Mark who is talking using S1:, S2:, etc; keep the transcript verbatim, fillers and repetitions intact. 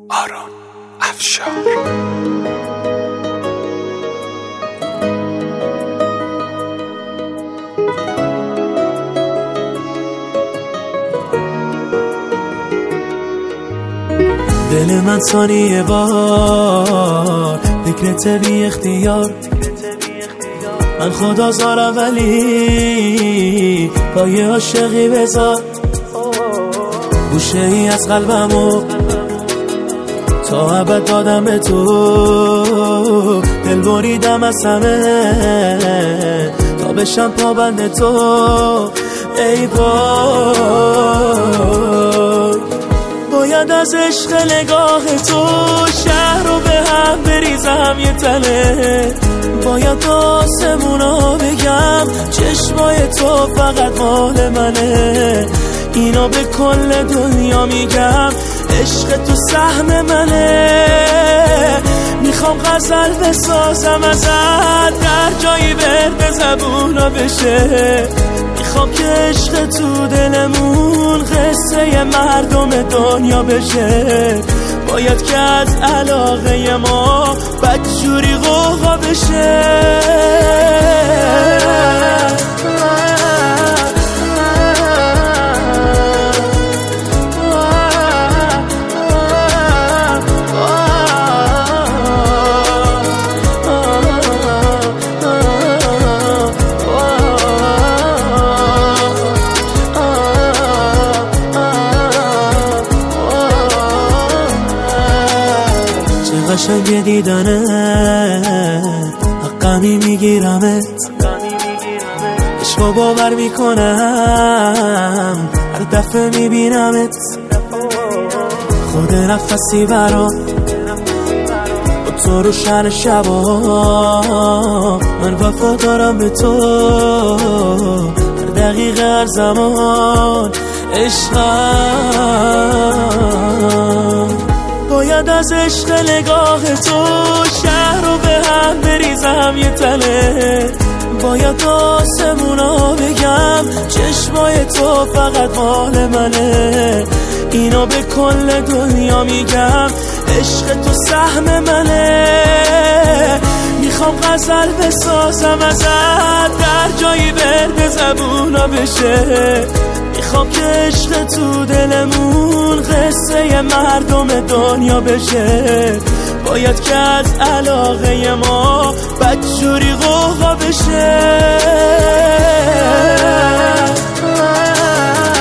S1: آرون افشار.
S2: دل من ثانیه بار فکرت بی اختیار، من خدا زارم ولی پای عاشقی بذار. گوشه ای از قلبمو تا ابد دادم به تو، دل بریدم از همه تا بشم پابند تو. ای وای باید از عشق نگاه تو شهر رو به هم بریزم یه تله، باید آسمونا بگم چشمای تو فقط مال منه. اینا به کل دنیا میگم عشق تو سهم منه. میخوام غزل بسازم ازت در جایی برد زبونا بشه، میخوام که عشق تو دلمون قصه مردم دنیا بشه. باید که از علاقه ما بدجوری غوغا بشه. قشنگ دیدنه حقمی میگیرمت، عشقو باور میکنم هر دفعه میبینمت. خود نفسی برام با تو روشن شبا، من وفا دارم به تو هر دقیقه هر زمان. عشقم باید از عشق نگاه تو شهر رو به هم بریزم یه تله، باید آسمونا بگم چشمای تو فقط مال منه. اینا به کل دنیا میگم عشق تو سهم منه. میخوام غزل بسازم ازت در جایی برد زبونا بشه، میخوام که عشق تو دلمون قصه مردم دنیا بشه. باید که از علاقه ما بدجوری غوغا بشه.